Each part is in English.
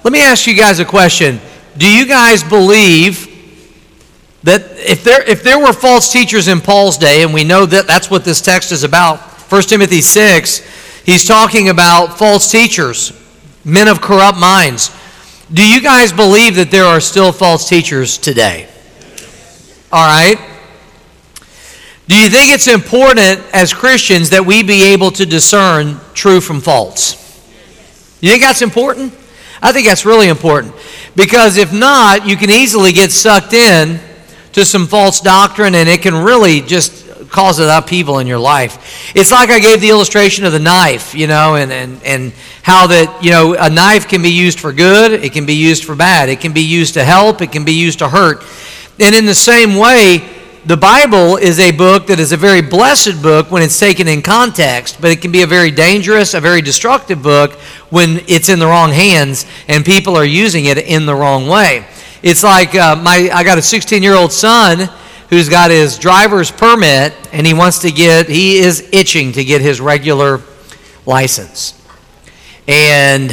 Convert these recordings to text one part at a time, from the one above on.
Let me ask you guys a question. Do you guys believe that if there were false teachers in Paul's day, and we know that that's what this text is about, 1 Timothy 6, he's talking about false teachers, men of corrupt minds. Do you guys believe that there are still false teachers today? All right. Do you think it's important as Christians that we be able to discern true from false? You think that's important? I think that's really important. Because if not, you can easily get sucked in to some false doctrine, and it can really just cause an upheaval in your life. It's like I gave the illustration of the knife, and how that, a knife can be used for good, it can be used for bad, it can be used to help, it can be used to hurt. And in the same way, the Bible is a book that is a very blessed book when it's taken in context, but it can be a very dangerous, a very destructive book when it's in the wrong hands and people are using it in the wrong way. It's like I got a 16-year-old son who's got his driver's permit, and he is itching to get his regular license. And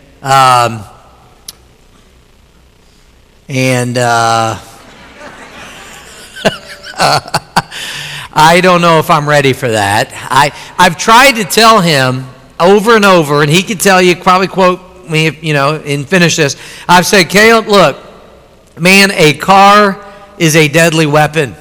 I don't know if I'm ready for that. I've tried to tell him over and over, and he could tell you, probably quote me, and finish this. I've said, Caleb, look, man, a car is a deadly weapon.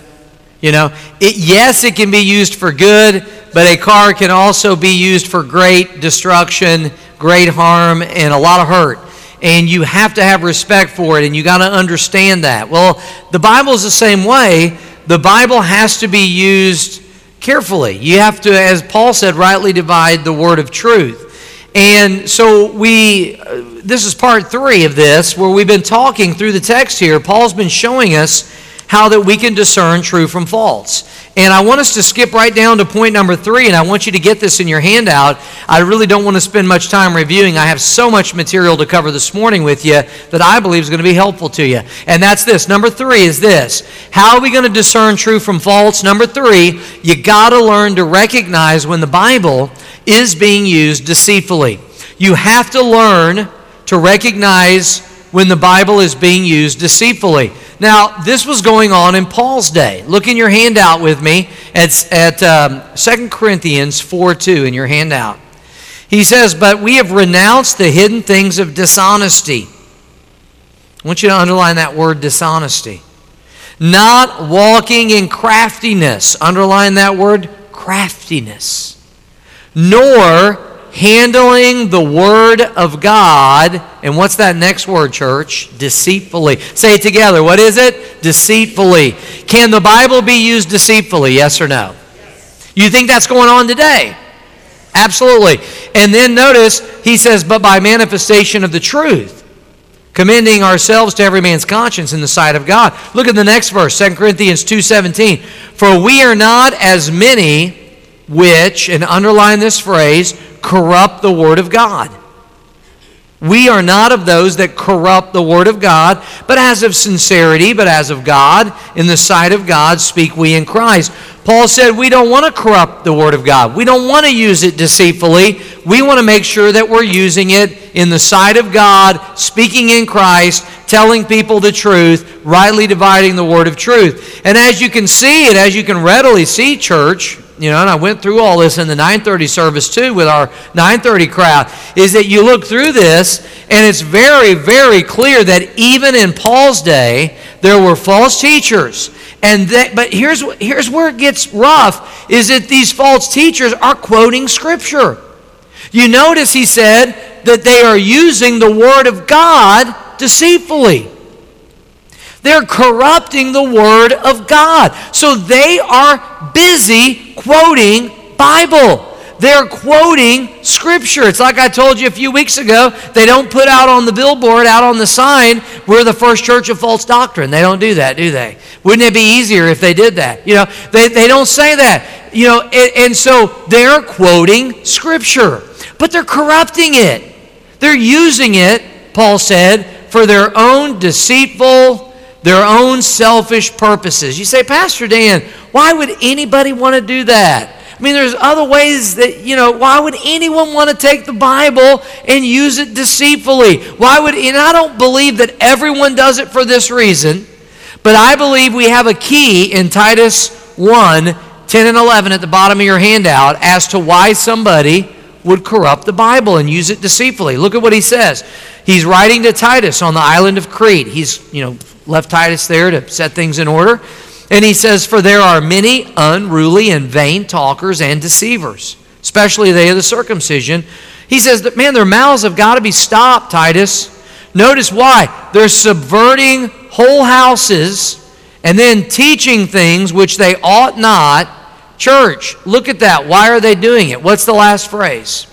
Yes, it can be used for good, but a car can also be used for great destruction, great harm, and a lot of hurt. And you have to have respect for it, and you got to understand that. Well, the Bible is the same way. The Bible has to be used carefully. You have to, as Paul said, rightly divide the word of truth. And so this is part 3 of this, where we've been talking through the text here. Paul's been showing us how that we can discern true from false. And I want us to skip right down to point number 3, and I want you to get this in your handout. I really don't want to spend much time reviewing. I have so much material to cover this morning with you that I believe is going to be helpful to you. And that's this. Number 3 is this. How are we going to discern true from false? Number 3, you got to learn to recognize when the Bible is being used deceitfully. You have to learn to recognize when the Bible is being used deceitfully. Now, this was going on in Paul's day. Look in your handout with me at 2 Corinthians 4:2 in your handout. He says, "But we have renounced the hidden things of dishonesty." I want you to underline that word, dishonesty. "Not walking in craftiness." Underline that word, craftiness. "Nor handling the word of God," and what's that next word, church? Deceitfully. Say it together. What is it? Deceitfully. Can the Bible be used deceitfully? Yes or no? Yes. You think that's going on today? Absolutely. And then notice, he says, "But by manifestation of the truth, commending ourselves to every man's conscience in the sight of God." Look at the next verse, 2 Corinthians 2:17. "For we are not as many which," and underline this phrase, "corrupt the word of God." We are not of those that corrupt the word of God, but as of sincerity, but as of God, in the sight of God speak we in Christ. Paul said we don't want to corrupt the word of God. We don't want to use it deceitfully. We want to make sure that we're using it in the sight of God, speaking in Christ, telling people the truth, rightly dividing the word of truth. And as you can see, and as you can readily see, church, and I went through all this in the 9:30 service too with our 9:30 crowd, is that you look through this and it's very, very clear that even in Paul's day, there were false teachers. But here's where it gets rough, is that these false teachers are quoting Scripture. You notice he said that they are using the Word of God deceitfully. They're corrupting the Word of God. So they are busy quoting Bible. They're quoting Scripture. It's like I told you a few weeks ago, they don't put out on the billboard, out on the sign, "We're the first church of false doctrine." They don't do that, do they? Wouldn't it be easier if they did that? They don't say that. And so they're quoting Scripture. But they're corrupting it. They're using it, Paul said, for their own deceitful, their own selfish purposes. You say, "Pastor Dan, why would anybody want to do that?" I mean, there's other ways that, why would anyone want to take the Bible and use it deceitfully? And I don't believe that everyone does it for this reason, but I believe we have a key in Titus 1, 10 and 11 at the bottom of your handout as to why somebody would corrupt the Bible and use it deceitfully. Look at what he says. He's writing to Titus on the island of Crete. He's, left Titus there to set things in order. And he says, for there are many unruly and vain talkers and deceivers, especially they of the circumcision. He says that, man, their mouths have got to be stopped, Titus. Notice why. They're subverting whole houses and then teaching things which they ought not. Church, look at that. Why are they doing it? What's the last phrase?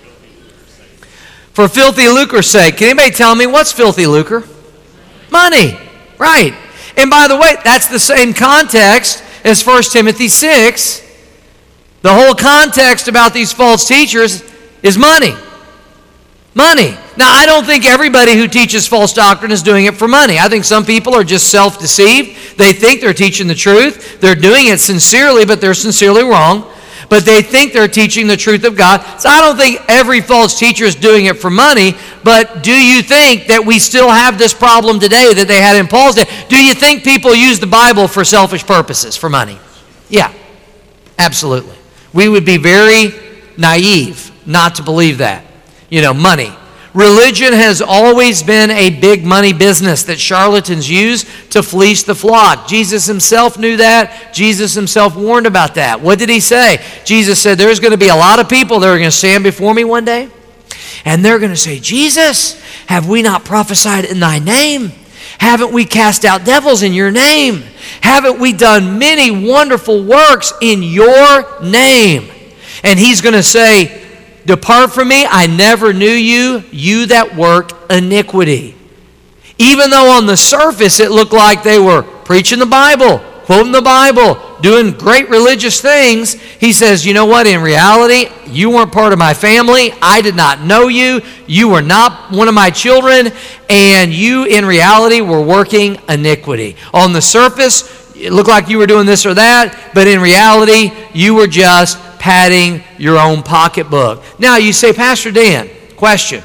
For filthy lucre's sake. Can anybody tell me what's filthy lucre? Money. Right. And by the way, that's the same context as 1 Timothy 6. The whole context about these false teachers is money. Money. Now, I don't think everybody who teaches false doctrine is doing it for money. I think some people are just self-deceived. They think they're teaching the truth. They're doing it sincerely, but they're sincerely wrong. But they think they're teaching the truth of God. So I don't think every false teacher is doing it for money. But do you think that we still have this problem today that they had in Paul's day? Do you think people use the Bible for selfish purposes, for money? Yeah, absolutely. We would be very naive not to believe that. Money. Religion has always been a big money business that charlatans use to fleece the flock. Jesus himself knew that. Jesus himself warned about that. What did he say? Jesus said, there's going to be a lot of people that are going to stand before me one day, and they're going to say, Jesus, have we not prophesied in thy name? Haven't we cast out devils in your name? Haven't we done many wonderful works in your name? And he's going to say, depart from me, I never knew you, you that work iniquity. Even though on the surface it looked like they were preaching the Bible, quoting the Bible, doing great religious things, he says, you know what, in reality, you weren't part of my family, I did not know you, you were not one of my children, and you in reality were working iniquity. On the surface, it looked like you were doing this or that, but in reality, you were just padding your own pocketbook. Now you say, Pastor Dan, question.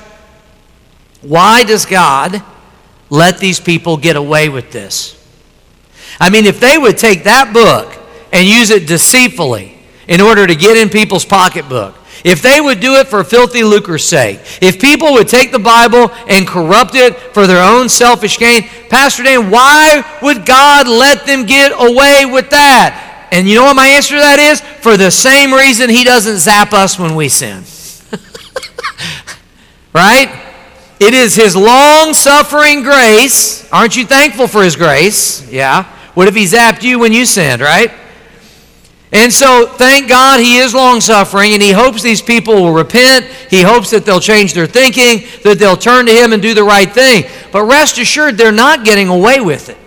Why does God let these people get away with this? I mean, if they would take that book and use it deceitfully in order to get in people's pocketbook, if they would do it for filthy lucre's sake, if people would take the Bible and corrupt it for their own selfish gain, Pastor Dan, why would God let them get away with that? And you know what my answer to that is? For the same reason he doesn't zap us when we sin. Right? It is his long-suffering grace. Aren't you thankful for his grace? Yeah. What if he zapped you when you sinned, right? And so, thank God he is long-suffering, and he hopes these people will repent. He hopes that they'll change their thinking, that they'll turn to him and do the right thing. But rest assured, they're not getting away with it.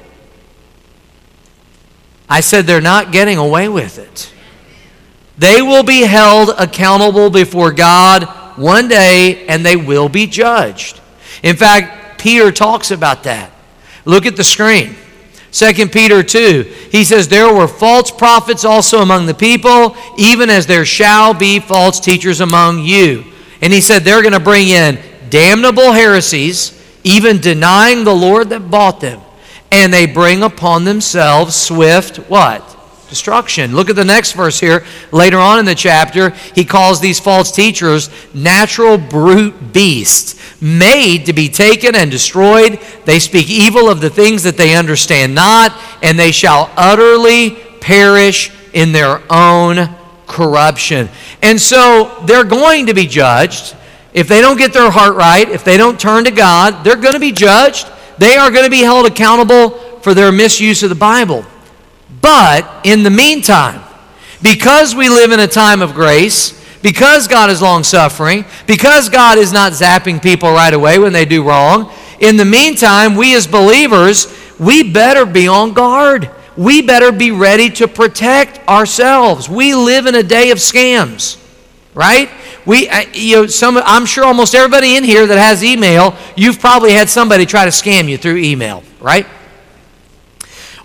I said they're not getting away with it. They will be held accountable before God one day, and they will be judged. In fact, Peter talks about that. Look at the screen. 2 Peter 2, he says, there were false prophets also among the people, even as there shall be false teachers among you. And he said they're going to bring in damnable heresies, even denying the Lord that bought them. And they bring upon themselves swift, what? Destruction. Look at the next verse here. Later on in the chapter, he calls these false teachers natural brute beasts, made to be taken and destroyed. They speak evil of the things that they understand not, and they shall utterly perish in their own corruption. And so they're going to be judged. If they don't get their heart right, if they don't turn to God, they're going to be judged. They are going to be held accountable for their misuse of the Bible. But in the meantime, because we live in a time of grace, because God is long-suffering, because God is not zapping people right away when they do wrong, in the meantime, we as believers, we better be on guard. We better be ready to protect ourselves. We live in a day of scams, right? I'm sure almost everybody in here that has email, you've probably had somebody try to scam you through email, right?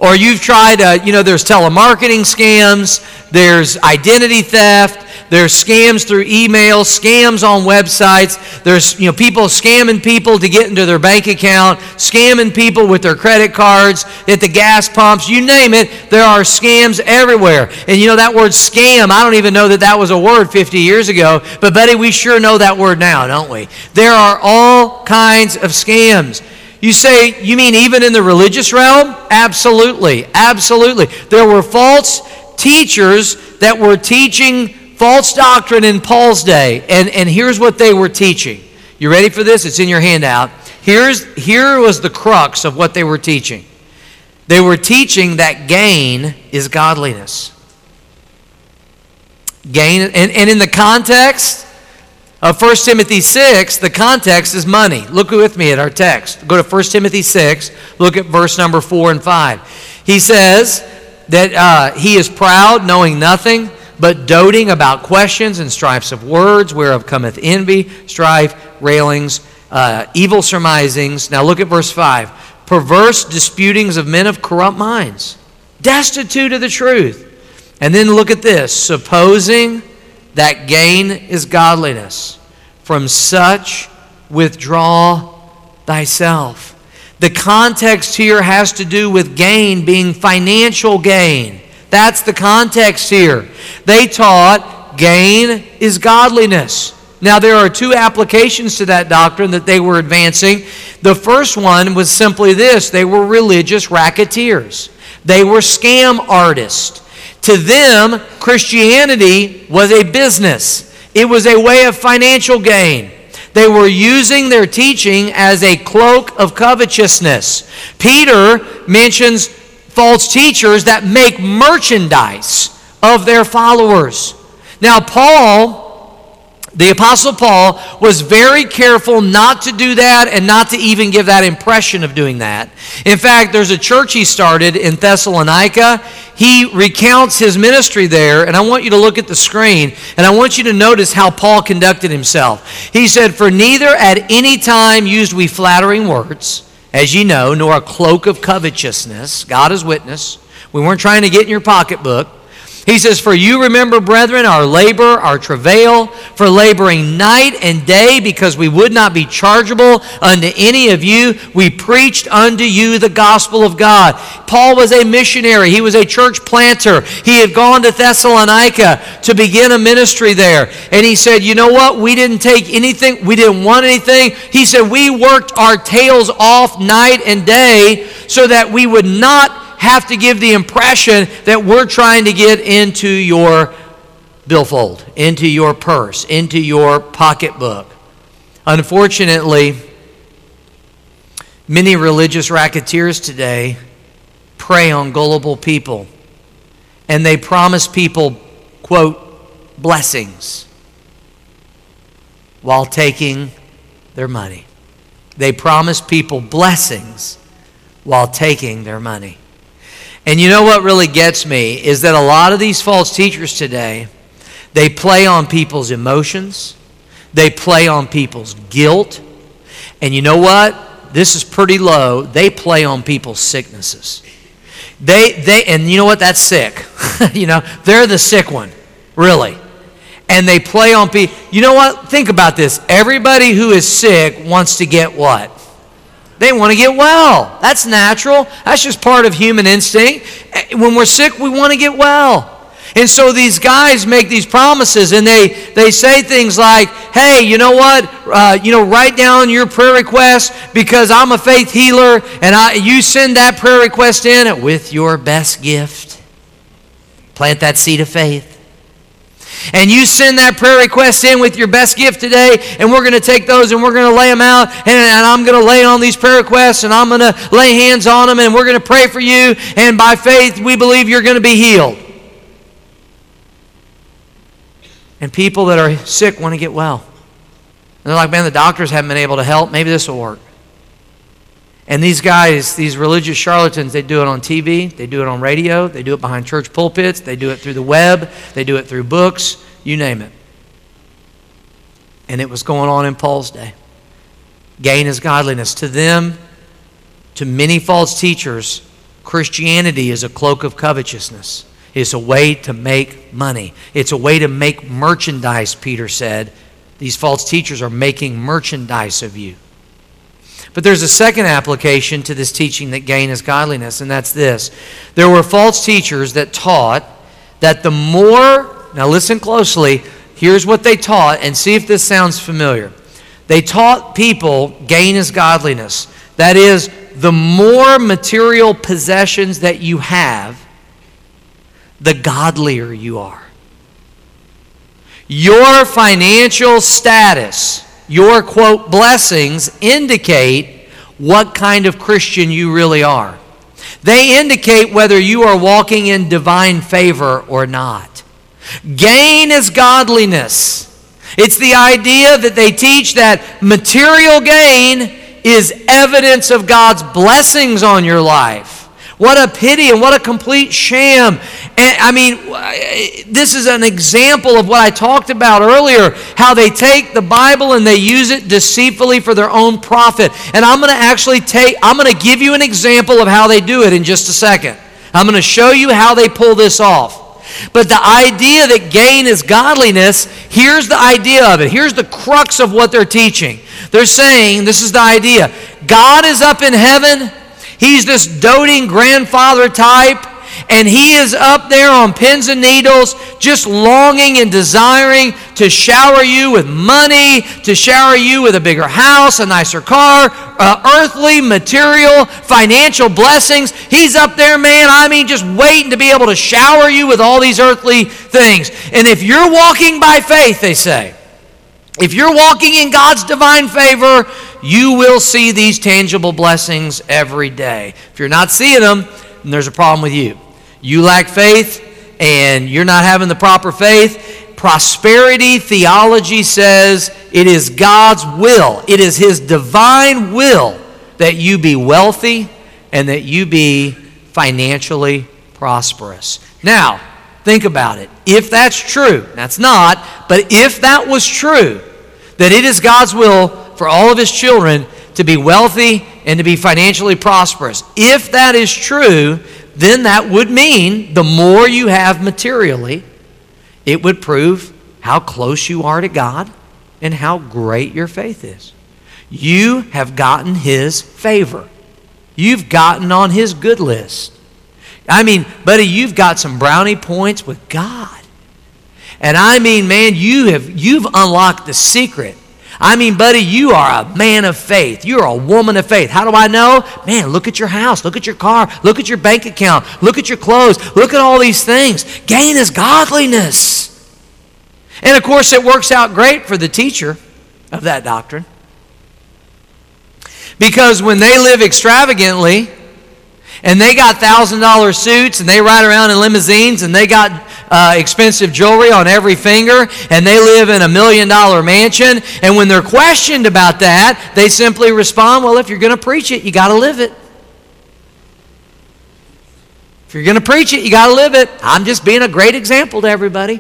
Or you've tried, there's telemarketing scams, there's identity theft, there's scams through email, scams on websites, there's people scamming people to get into their bank account, scamming people with their credit cards, at the gas pumps, you name it, there are scams everywhere. And that word scam, I don't even know that was a word 50 years ago, but buddy, we sure know that word now, don't we? There are all kinds of scams. You say, you mean even in the religious realm? Absolutely, absolutely. There were false teachers that were teaching false doctrine in Paul's day, and here's what they were teaching. You ready for this? It's in your handout. Here was the crux of what they were teaching. They were teaching that gain is godliness. Gain, and in the context of 1 Timothy 6, the context is money. Look with me at our text. Go to 1 Timothy 6, look at verse number 4 and 5. He says that he is proud, knowing nothing, but doting about questions and strifes of words, whereof cometh envy, strife, railings, evil surmisings. Now look at verse 5. Perverse disputings of men of corrupt minds, destitute of the truth. And then look at this. Supposing that gain is godliness, from such withdraw thyself. The context here has to do with gain being financial gain. That's the context here. They taught gain is godliness. Now there are two applications to that doctrine that they were advancing. The first one was simply this. They were religious racketeers. They were scam artists. To them, Christianity was a business. It was a way of financial gain. They were using their teaching as a cloak of covetousness. Peter mentions false teachers that make merchandise of their followers. Now, the Apostle Paul was very careful not to do that and not to even give that impression of doing that. In fact, there's a church he started in Thessalonica. He recounts his ministry there, and I want you to look at the screen, and I want you to notice how Paul conducted himself. He said, "For neither at any time used we flattering words, as ye know, nor a cloak of covetousness." God is witness. We weren't trying to get in your pocketbook. He says, "For you remember, brethren, our labor, our travail, for laboring night and day, because we would not be chargeable unto any of you. We preached unto you the gospel of God." Paul was a missionary. He was a church planter. He had gone to Thessalonica to begin a ministry there. And he said, you know what? We didn't take anything. We didn't want anything. He said, we worked our tails off night and day so that we would not have to give the impression that we're trying to get into your billfold, into your purse, into your pocketbook. Unfortunately, many religious racketeers today prey on gullible people, and they promise people, quote, blessings while taking their money. They promise people blessings while taking their money. And you know what really gets me is that a lot of these false teachers today, they play on people's emotions. They play on people's guilt. And you know what? This is pretty low. They play on people's sicknesses. And you know what? That's sick. They're the sick one, really. And they play on people. You know what? Think about this. Everybody who is sick wants to get what? They want to get well. That's natural. That's just part of human instinct. When we're sick, we want to get well. And so these guys make these promises, and they say things like, hey, you know what? Write down your prayer request because I'm a faith healer, and you send that prayer request in with your best gift. Plant that seed of faith. And you send that prayer request in with your best gift today, and we're going to take those and we're going to lay them out, and I'm going to lay on these prayer requests, and I'm going to lay hands on them, and we're going to pray for you, and by faith we believe you're going to be healed. And people that are sick want to get well. And they're like, man, the doctors haven't been able to help. Maybe this will work. And these guys, these religious charlatans, they do it on TV, they do it on radio, they do it behind church pulpits, they do it through the web, they do it through books, you name it. And it was going on in Paul's day. Gain is godliness. To them, to many false teachers, Christianity is a cloak of covetousness. It's a way to make money. It's a way to make merchandise, Peter said. These false teachers are making merchandise of you. But there's a second application to this teaching that gain is godliness, and that's this. There were false teachers that taught that the more, now listen closely, here's what they taught, and see if this sounds familiar. They taught people gain is godliness. That is, the more material possessions that you have, the godlier you are. Your financial status, your, quote, blessings indicate what kind of Christian you really are. They indicate whether you are walking in divine favor or not. Gain is godliness. It's the idea that they teach that material gain is evidence of God's blessings on your life. What a pity and what a complete sham. And I mean, this is an example of what I talked about earlier, how they take the Bible and they use it deceitfully for their own profit. And I'm going to give you an example of how they do it in just a second. I'm going to show you how they pull this off. But the idea that gain is godliness, here's the idea of it. Here's the crux of what they're teaching. They're saying, this is the idea. God is up in heaven. He's this doting grandfather type, and he is up there on pins and needles, just longing and desiring to shower you with money, to shower you with a bigger house, a nicer car, earthly, material, financial blessings. He's up there, man, just waiting to be able to shower you with all these earthly things. And if you're walking by faith, they say, if you're walking in God's divine favor, you will see these tangible blessings every day. If you're not seeing them, then there's a problem with you. You lack faith, and you're not having the proper faith. Prosperity theology says it is God's will. It is His divine will that you be wealthy and that you be financially prosperous. Now, think about it. If that's true, that's not, but if that was true, that it is God's will for all of His children to be wealthy and to be financially prosperous, if that is true, then that would mean the more you have materially, it would prove how close you are to God and how great your faith is. You have gotten His favor. You've gotten on His good list. Buddy, you've got some brownie points with God. And man, you've unlocked the secret. Buddy, you are a man of faith. You're a woman of faith. How do I know? Man, look at your house. Look at your car. Look at your bank account. Look at your clothes. Look at all these things. Gain is godliness. And of course, it works out great for the teacher of that doctrine. Because when they live extravagantly, and they got $1,000 suits, and they ride around in limousines, and they got expensive jewelry on every finger, and they live in $1 million mansion, and when they're questioned about that, they simply respond, well, if you're going to preach it, you got to live it. If you're going to preach it, you got to live it. I'm just being a great example to everybody.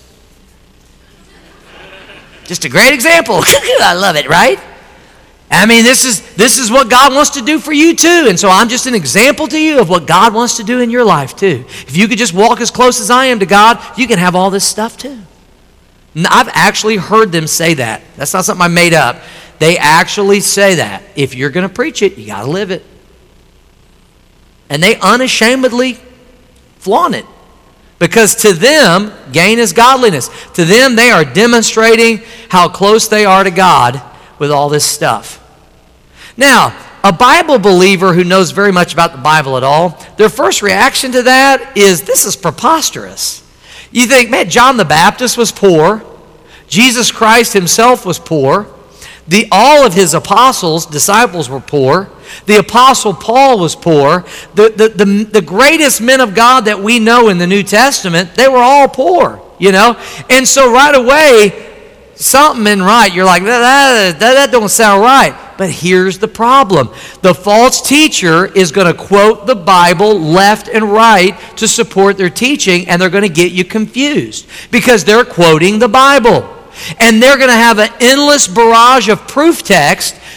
Just a great example. I love it, right? This is what God wants to do for you too. And so I'm just an example to you of what God wants to do in your life too. If you could just walk as close as I am to God, you can have all this stuff too. And I've actually heard them say that. That's not something I made up. They actually say that. If you're going to preach it, you got to live it. And they unashamedly flaunt it. Because to them, gain is godliness. To them, they are demonstrating how close they are to God with all this stuff. Now, a Bible believer who knows very much about the Bible at all, their first reaction to that is, this is preposterous. You think, man, John the Baptist was poor. Jesus Christ Himself was poor. All of His apostles, disciples, were poor. The Apostle Paul was poor. The greatest men of God that we know in the New Testament, they were all poor, And so right away, something ain't right. You're like, that don't sound right. But here's the problem. The false teacher is going to quote the Bible left and right to support their teaching, and they're going to get you confused because they're quoting the Bible. And they're going to have an endless barrage of proof text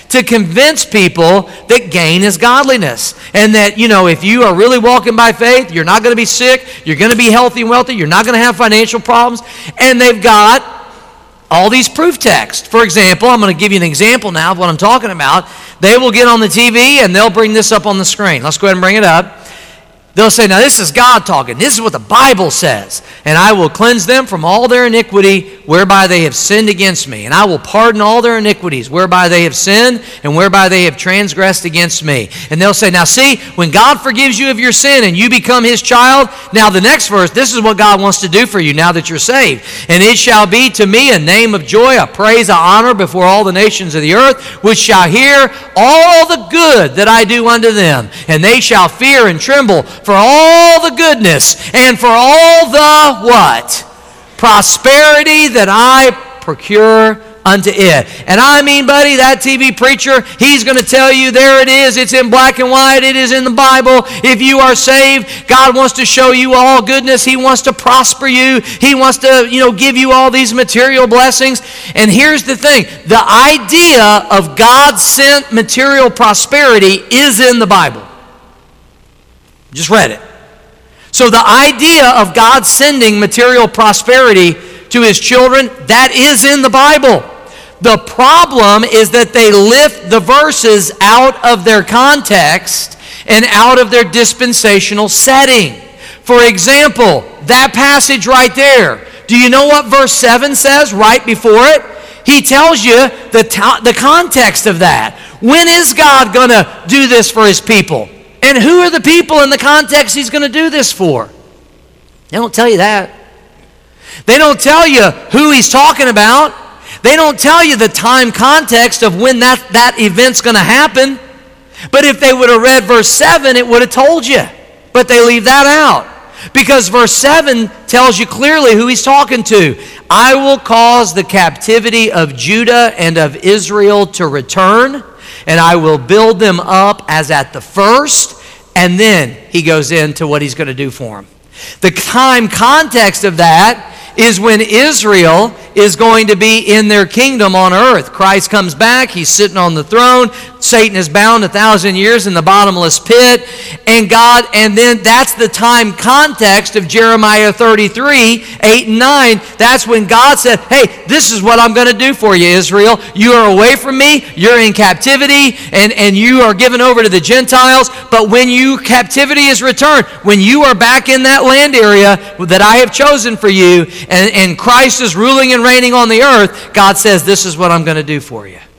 to convince people that gain is godliness. And that, if you are really walking by faith, you're not going to be sick, you're going to be healthy and wealthy, you're not going to have financial problems. And they've got all these proof texts. For example, I'm going to give you an example now of what I'm talking about. They will get on the TV and they'll bring this up on the screen. Let's go ahead and bring it up. They'll say, now this is God talking. This is what the Bible says. And I will cleanse them from all their iniquity whereby they have sinned against me. And I will pardon all their iniquities whereby they have sinned and whereby they have transgressed against me. And they'll say, now see, when God forgives you of your sin and you become His child, now the next verse, this is what God wants to do for you now that you're saved. And it shall be to me a name of joy, a praise, a honor before all the nations of the earth, which shall hear all the good that I do unto them. And they shall fear and tremble for all the goodness and for all the what? Prosperity that I procure unto it. And I mean, buddy, that TV preacher, he's going to tell you there it is. It's in black and white. It is in the Bible. If you are saved, God wants to show you all goodness. He wants to prosper you. He wants to, give you all these material blessings. And here's the thing. The idea of God-sent material prosperity is in the Bible. Just read it. So the idea of God sending material prosperity to His children, that is in the Bible. The problem is that they lift the verses out of their context and out of their dispensational setting. For example, that passage right there. Do you know what verse 7 says right before it? He tells you the context of that. When is God going to do this for His people? And who are the people in the context He's going to do this for? They don't tell you that. They don't tell you who He's talking about. They don't tell you the time context of when that event's going to happen. But if they would have read verse 7, it would have told you. But they leave that out. Because verse 7 tells you clearly who He's talking to. I will cause the captivity of Judah and of Israel to return, and I will build them up as at the first. And then he goes into what He's going to do for them. The time context of that is when Israel is going to be in their kingdom on earth. Christ comes back. He's sitting on the throne. Satan is bound 1,000 years in the bottomless pit. And then that's the time context of Jeremiah 33, 8 and 9. That's when God said, hey, this is what I'm going to do for you, Israel. You are away from me. You're in captivity. And you are given over to the Gentiles. But when captivity is returned, when you are back in that land area that I have chosen for you, and Christ is ruling and reigning on the earth, God says, this is what I'm going to do for you.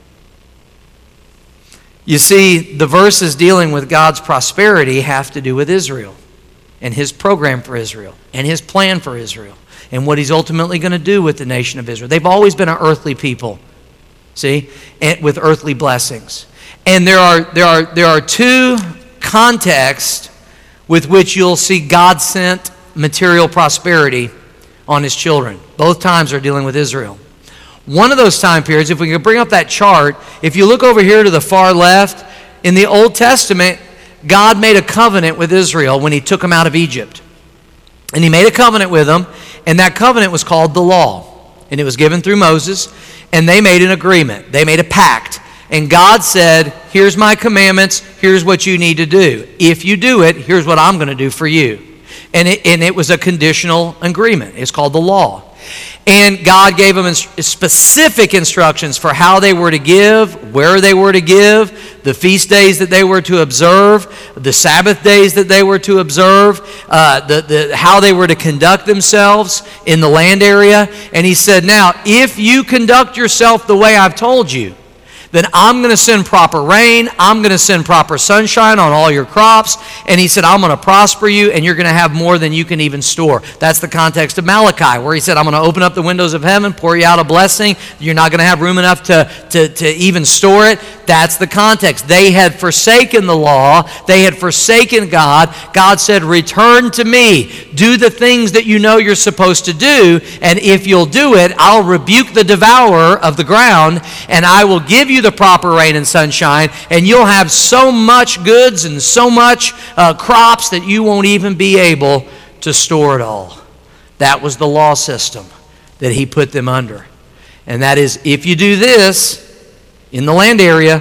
You see, the verses dealing with God's prosperity have to do with Israel and His program for Israel and His plan for Israel and what He's ultimately going to do with the nation of Israel. They've always been an earthly people, see, and with earthly blessings. And there are two contexts with which you'll see God sent material prosperity on His children. Both times are dealing with Israel. One of those time periods, if we could bring up that chart, if you look over here to the far left, in the Old Testament, God made a covenant with Israel when He took them out of Egypt. And He made a covenant with them, and that covenant was called the law. And it was given through Moses, and they made an agreement. They made a pact. And God said, here's my commandments, here's what you need to do. If you do it, here's what I'm going to do for you. And it was a conditional agreement. It's called the law. And God gave them specific instructions for how they were to give, where they were to give, the feast days that they were to observe, the Sabbath days that they were to observe, how they were to conduct themselves in the land area. And He said, now, if you conduct yourself the way I've told you, then I'm going to send proper rain. I'm going to send proper sunshine on all your crops. And He said, I'm going to prosper you, and you're going to have more than you can even store. That's the context of Malachi, where He said, I'm going to open up the windows of heaven, pour you out a blessing. You're not going to have room enough to even store it. That's the context. They had forsaken the law. They had forsaken God. God said, return to me. Do the things that you know you're supposed to do. And if you'll do it, I'll rebuke the devourer of the ground, and I will give you the proper rain and sunshine, and you'll have so much goods and so much crops that you won't even be able to store it all. That was the law system that He put them under. And that is, if you do this in the land area,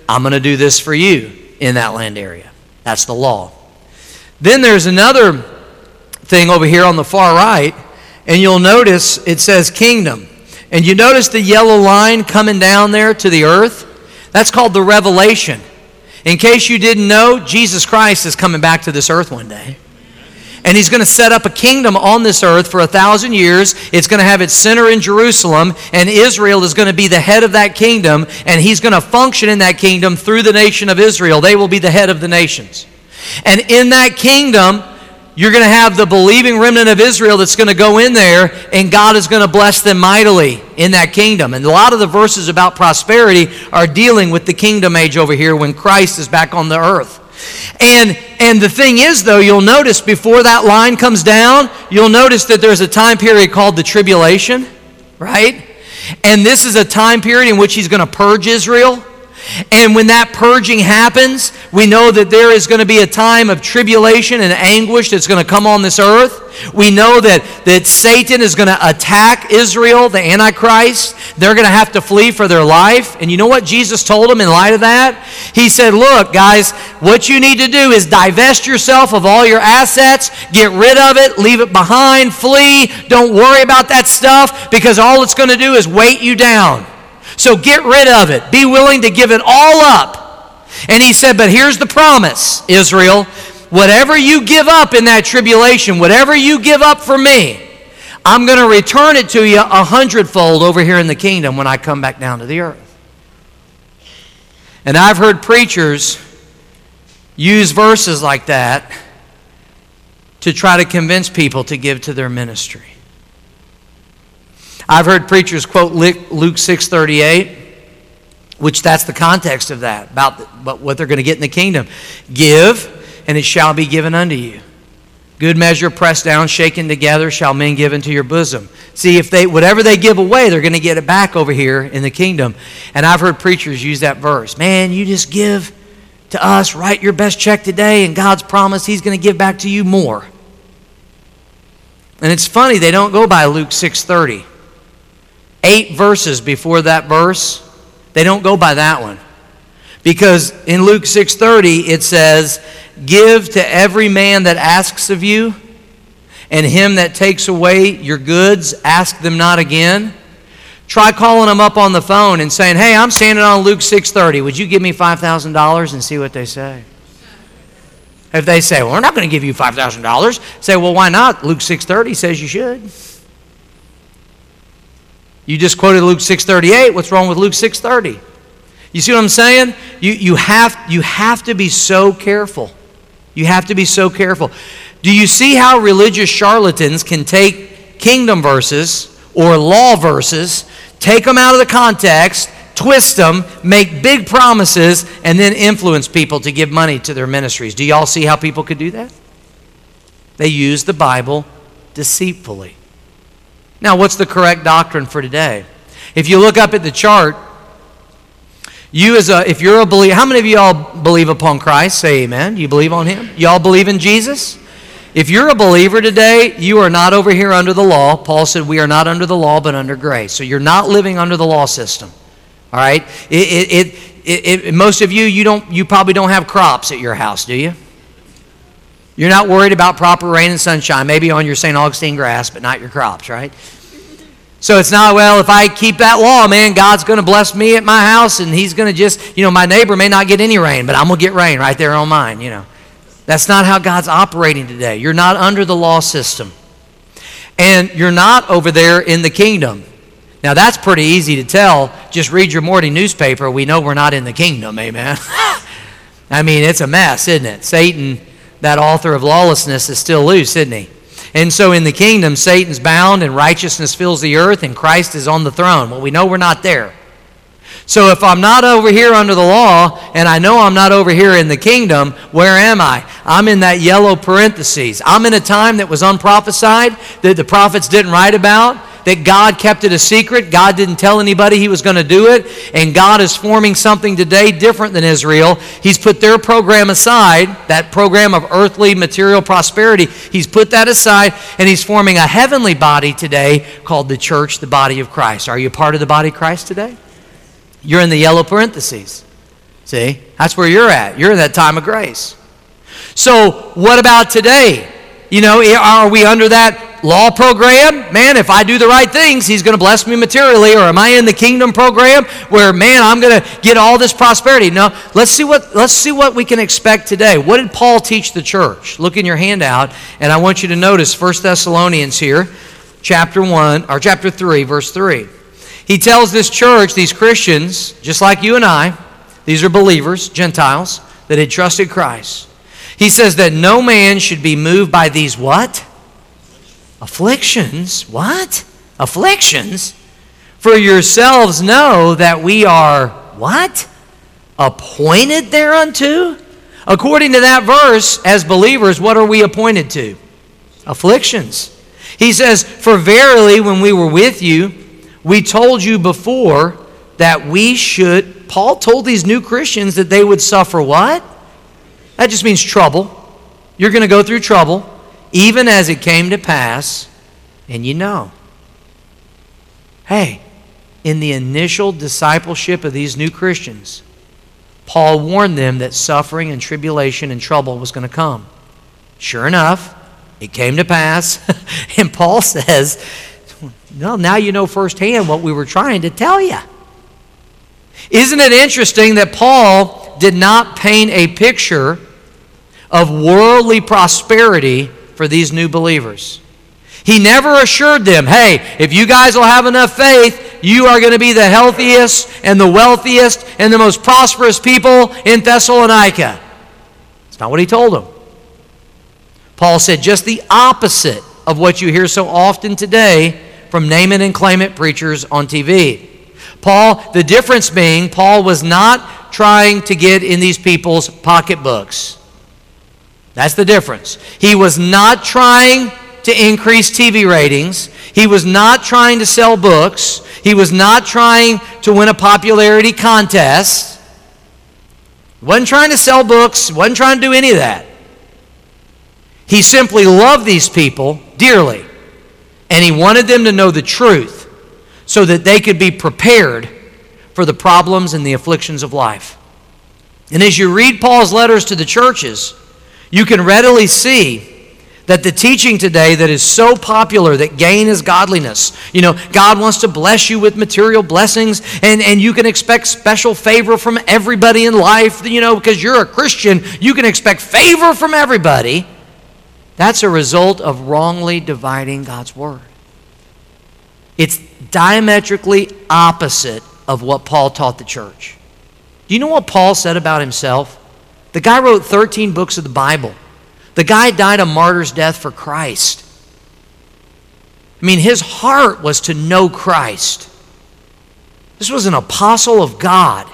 I'm going to do this for you in that land area. That's the law. Then there's another thing over here on the far right, and you'll notice it says kingdom. And you notice the yellow line coming down there to the earth? That's called the revelation. In case you didn't know, Jesus Christ is coming back to this earth one day. And he's going to set up a kingdom on this earth for 1,000 years. It's going to have its center in Jerusalem, and Israel is going to be the head of that kingdom, and he's going to function in that kingdom through the nation of Israel. They will be the head of the nations. And in that kingdom, you're going to have the believing remnant of Israel that's going to go in there, and God is going to bless them mightily in that kingdom. And a lot of the verses about prosperity are dealing with the kingdom age over here when Christ is back on the earth. And the thing is, though, you'll notice before that line comes down, you'll notice that there's a time period called the tribulation, right? And this is a time period in which he's going to purge Israel. And when that purging happens, we know that there is going to be a time of tribulation and anguish that's going to come on this earth. We know that Satan is going to attack Israel, the Antichrist. They're going to have to flee for their life. And you know what Jesus told them in light of that? He said, look, guys, what you need to do is divest yourself of all your assets, get rid of it, leave it behind, flee. Don't worry about that stuff, because all it's going to do is weight you down. So get rid of it. Be willing to give it all up. And he said, but here's the promise, Israel. Whatever you give up in that tribulation, whatever you give up for me, I'm going to return it to you 100-fold over here in the kingdom when I come back down to the earth. And I've heard preachers use verses like that to try to convince people to give to their ministry. I've heard preachers quote Luke 6:38, which that's the context of that, about what they're going to get in the kingdom. Give, and it shall be given unto you. Good measure, pressed down, shaken together, shall men give into your bosom. See, if whatever they give away, they're going to get it back over here in the kingdom. And I've heard preachers use that verse. Man, you just give to us, write your best check today, and God's promise he's going to give back to you more. And it's funny, they don't go by Luke 6:30. 8 verses before that verse, they don't go by that one. Because in Luke 6:30 it says, give to every man that asks of you, and him that takes away your goods, ask them not again. Try calling them up on the phone and saying, hey, I'm standing on Luke 6:30. Would you give me $5,000? And see what they say. If they say, well, we're not going to give you $5,000, say, well, why not? Luke 6:30 says you should. You just quoted Luke 6:38. What's wrong with Luke 6:30? You see what I'm saying? You have to be so careful. You have to be so careful. Do you see how religious charlatans can take kingdom verses or law verses, take them out of the context, twist them, make big promises, and then influence people to give money to their ministries? Do y'all see how people could do that? They use the Bible deceitfully. Now, what's the correct doctrine for today? If you look up at the chart, if you're a believer, how many of you all believe upon Christ? Say amen. You believe on him? You all believe in Jesus? If you're a believer today, you are not over here under the law. Paul said we are not under the law, but under grace. So you're not living under the law system. All right? Most of you probably don't have crops at your house, do you? You're not worried about proper rain and sunshine, maybe on your St. Augustine grass, but not your crops, right? So it's not, well, if I keep that law, man, God's going to bless me at my house, and he's going to just, my neighbor may not get any rain, but I'm going to get rain right there on mine, That's not how God's operating today. You're not under the law system. And you're not over there in the kingdom. Now, that's pretty easy to tell. Just read your morning newspaper. We know we're not in the kingdom, amen? I mean, it's a mess, isn't it? Satan, that author of lawlessness, is still loose, isn't he? And so in the kingdom, Satan's bound and righteousness fills the earth and Christ is on the throne. Well, we know we're not there. So if I'm not over here under the law and I know I'm not over here in the kingdom, where am I? I'm in that yellow parentheses. I'm in a time that was unprophesied, that the prophets didn't write about, that God kept it a secret. God didn't tell anybody he was going to do it. And God is forming something today different than Israel. He's put their program aside, that program of earthly material prosperity. He's put that aside, and he's forming a heavenly body today called the church, the body of Christ. Are you a part of the body of Christ today? You're in the yellow parentheses. See, that's where you're at. You're in that time of grace. So what about today? You know, are we under that law program? Man, if I do the right things, he's going to bless me materially. Or am I in the kingdom program where, man, I'm going to get all this prosperity? No, let's see what we can expect today. What did Paul teach the church? Look in your handout, and I want you to notice 1 Thessalonians here, chapter 3, verse 3. He tells this church, these Christians, just like you and I, these are believers, Gentiles, that had trusted Christ. He says that no man should be moved by these what? Afflictions. What? Afflictions? For yourselves know that we are what? Appointed thereunto? According to that verse, as believers, what are we appointed to? Afflictions. He says, for verily when we were with you, we told you before that we should, Paul told these new Christians that they would suffer what? That just means trouble. You're going to go through trouble, even as it came to pass, and you know. Hey, in the initial discipleship of these new Christians, Paul warned them that suffering and tribulation and trouble was going to come. Sure enough, it came to pass, and Paul says, well, now you know firsthand what we were trying to tell you. Isn't it interesting that Paul did not paint a picture of worldly prosperity for these new believers? He never assured them, hey, if you guys will have enough faith, you are going to be the healthiest and the wealthiest and the most prosperous people in Thessalonica. That's not what he told them. Paul said just the opposite of what you hear so often today from name it and claim it preachers on TV. Paul, the difference being, Paul was not trying to get in these people's pocketbooks. That's the difference. He was not trying to increase TV ratings. He was not trying to sell books. He was not trying to win a popularity contest. He wasn't trying to sell books. He wasn't trying to do any of that. He simply loved these people dearly, and he wanted them to know the truth so that they could be prepared for the problems and the afflictions of life. And as you read Paul's letters to the churches, you can readily see that the teaching today that is so popular that gain is godliness. You know, God wants to bless you with material blessings, and you can expect special favor from everybody in life. You know, because you're a Christian, you can expect favor from everybody. That's a result of wrongly dividing God's word. It's diametrically opposite of what Paul taught the church. Do you know what Paul said about himself? The guy wrote 13 books of the Bible. The guy died a martyr's death for Christ. I mean, his heart was to know Christ. This was an apostle of God.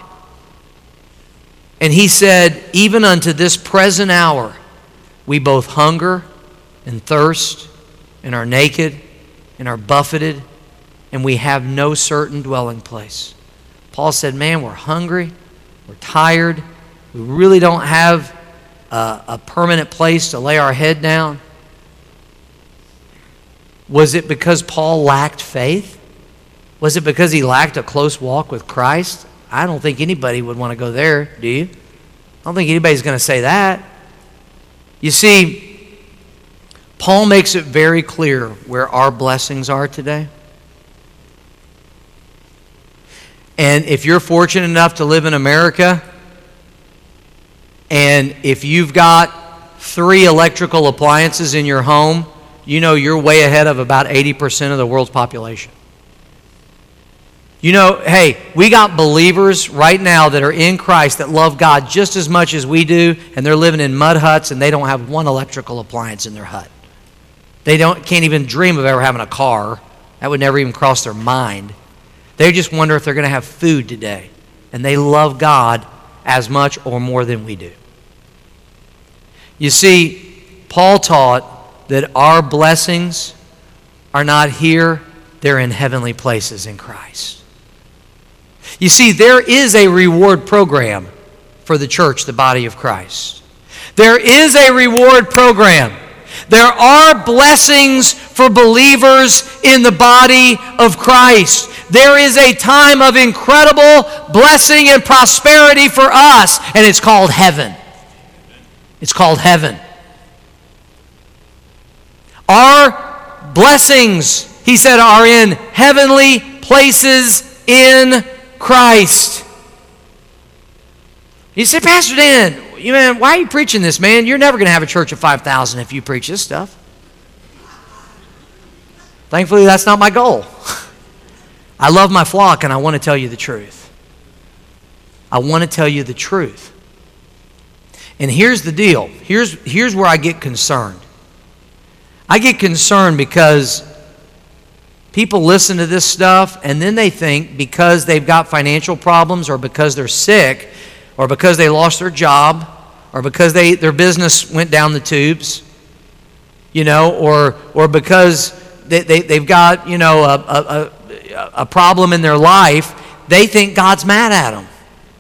And he said, even unto this present hour, we both hunger and thirst and are naked and are buffeted, and we have no certain dwelling place. Paul said, man, we're hungry, we're tired, we really don't have a permanent place to lay our head down. Was it because Paul lacked faith? Was it because he lacked a close walk with Christ? I don't think anybody would want to go there, do you? I don't think anybody's going to say that. You see, Paul makes it very clear where our blessings are today. And if you're fortunate enough to live in America, and if you've got 3 electrical appliances in your home, you know you're way ahead of about 80% of the world's population. You know, hey, we got believers right now that are in Christ that love God just as much as we do, and they're living in mud huts and they don't have one electrical appliance in their hut. They can't even dream of ever having a car. That would never even cross their mind. They just wonder if they're going to have food today. And they love God as much or more than we do. You see, Paul taught that our blessings are not here, they're in heavenly places in Christ. You see, there is a reward program for the church, the body of Christ. There is a reward program. There are blessings for believers in the body of Christ. there is a time of incredible blessing and prosperity for us, and it's called heaven. It's called heaven. Our blessings, he said, are in heavenly places in Christ. You say, Pastor Dan, man, why are you preaching this, man? You're never going to have a church of 5,000 if you preach this stuff. Thankfully, that's not my goal. I love my flock, and I want to tell you the truth. I want to tell you the truth. And here's the deal. Here's where I get concerned. I get concerned because people listen to this stuff, and then they think because they've got financial problems, or because they're sick, or because they lost their job, or because their business went down the tubes, or because they've got, a problem in their life, they think God's mad at them.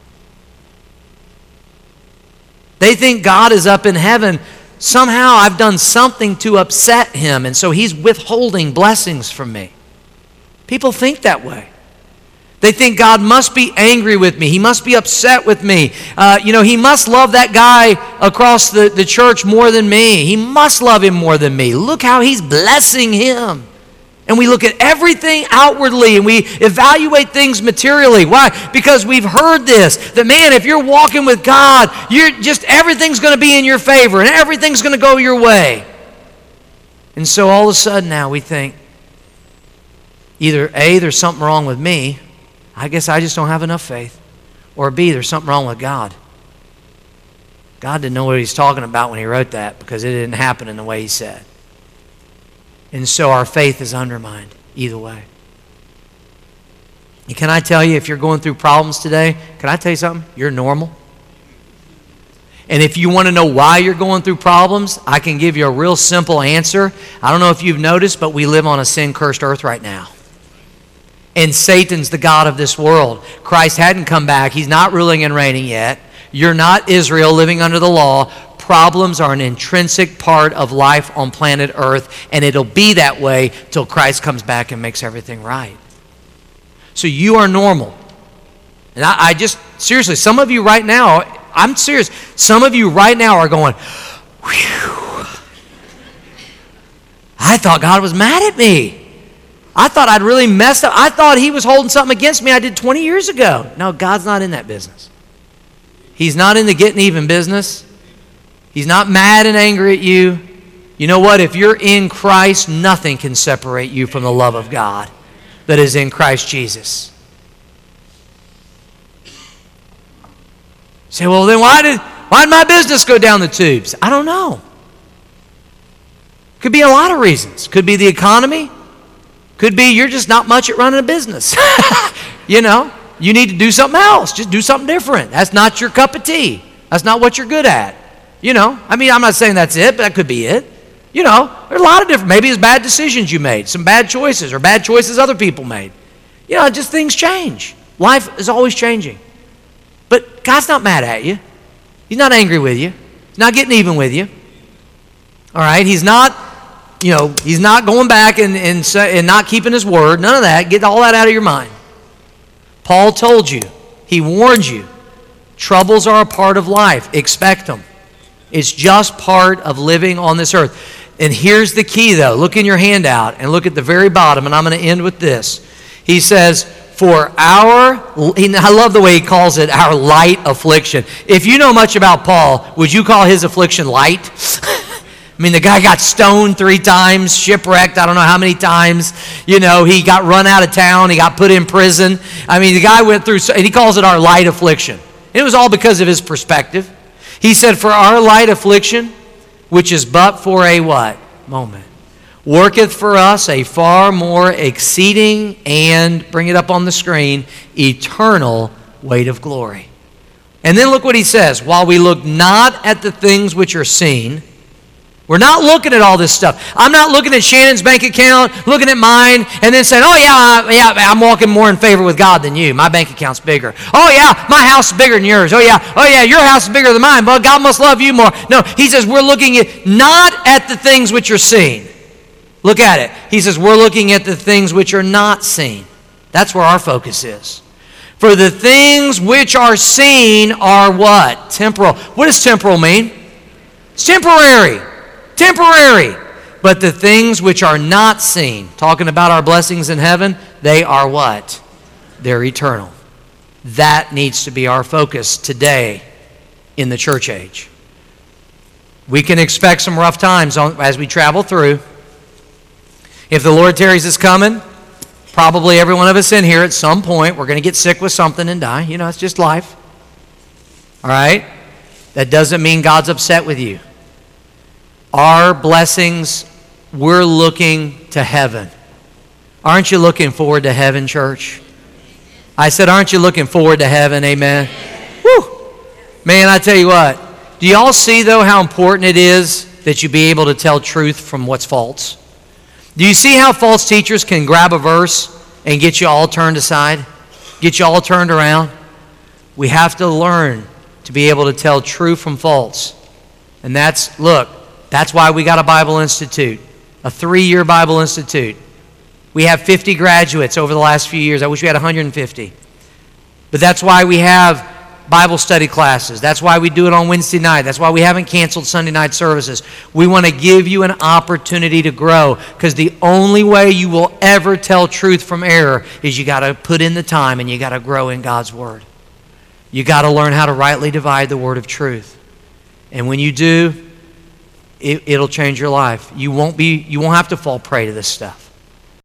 They think God is up in heaven. Somehow I've done something to upset him, and so he's withholding blessings from me. People think that way. They think God must be angry with me. He must be upset with me. He must love that guy across the church more than me. He must love him more than me. Look how he's blessing him. And we look at everything outwardly, and we evaluate things materially. Why? Because we've heard this, that man, if you're walking with God, everything's going to be in your favor, and everything's going to go your way. And so all of a sudden now we think, either A, there's something wrong with me, I guess I just don't have enough faith, or B, there's something wrong with God. God didn't know what he's talking about when he wrote that, because it didn't happen in the way he said. And so our faith is undermined either way. And can I tell you, if you're going through problems today, can I tell you something? You're normal. And if you want to know why you're going through problems, I can give you a real simple answer. I don't know if you've noticed, but we live on a sin-cursed earth right now. And Satan's the god of this world. Christ hadn't come back. He's not ruling and reigning yet. You're not Israel living under the law. Problems are an intrinsic part of life on planet Earth, and it'll be that way till Christ comes back and makes everything right. So you are normal. And I just, seriously, some of you right now, I'm serious, some of you right now are going, whew, I thought God was mad at me. I thought I'd really messed up. I thought he was holding something against me I did 20 years ago. No, God's not in that business. He's not in the getting even business. He's not mad and angry at you. You know what? If you're in Christ, nothing can separate you from the love of God that is in Christ Jesus. You say, well, then why did my business go down the tubes? I don't know. Could be a lot of reasons. Could be the economy. Could be you're just not much at running a business. You need to do something else. Just do something different. That's not your cup of tea. That's not what you're good at. I'm not saying that's it, but that could be it. There are a lot of different, maybe it's bad decisions you made, some bad choices, or bad choices other people made. Just things change. Life is always changing. But God's not mad at you. He's not angry with you. He's not getting even with you. All right? He's not, he's not going back and not keeping his word. None of that. Get all that out of your mind. Paul told you, he warned you, troubles are a part of life. Expect them. It's just part of living on this earth. And here's the key, though. Look in your handout and look at the very bottom, and I'm going to end with this. He says, I love the way he calls it, our light affliction. If you know much about Paul, would you call his affliction light? The guy got stoned 3 times, shipwrecked, I don't know how many times. He got run out of town. He got put in prison. The guy went through, and he calls it our light affliction. And it was all because of his perspective. He said, for our light affliction, which is but for a what? Moment. Worketh for us a far more exceeding and, bring it up on the screen, eternal weight of glory. And then look what he says. While we look not at the things which are seen, we're not looking at all this stuff. I'm not looking at Shannon's bank account, looking at mine, and then saying, I'm walking more in favor with God than you. My bank account's bigger. Oh, yeah, my house is bigger than yours. Oh, yeah, your house is bigger than mine, but God must love you more. No, he says we're looking not at the things which are seen. Look at it. He says we're looking at the things which are not seen. That's where our focus is. For the things which are seen are what? Temporal. What does temporal mean? It's temporary. Temporary. But the things which are not seen, talking about our blessings in heaven, they are what? They're eternal. That needs to be our focus today in the church age. We can expect some rough times as we travel through. If the Lord tarries is coming, probably every one of us in here at some point, we're going to get sick with something and die. You know, it's just life. All right? That doesn't mean God's upset with you. Our blessings, we're looking to heaven. Aren't you looking forward to heaven, church? I said, aren't you looking forward to heaven? Amen. Woo! Man, I tell you what. Do y'all see, though, how important it is that you be able to tell truth from what's false? Do you see how false teachers can grab a verse and get you all turned aside? Get you all turned around? We have to learn to be able to tell true from false. And that's why we got a Bible Institute, a 3-year Bible Institute. We have 50 graduates over the last few years. I wish we had 150. But that's why we have Bible study classes. That's why we do it on Wednesday night. That's why we haven't canceled Sunday night services. We want to give you an opportunity to grow, because the only way you will ever tell truth from error is you got to put in the time and you got to grow in God's Word. You got to learn how to rightly divide the word of truth. And when you do, it'll change your life. You won't have to fall prey to this stuff.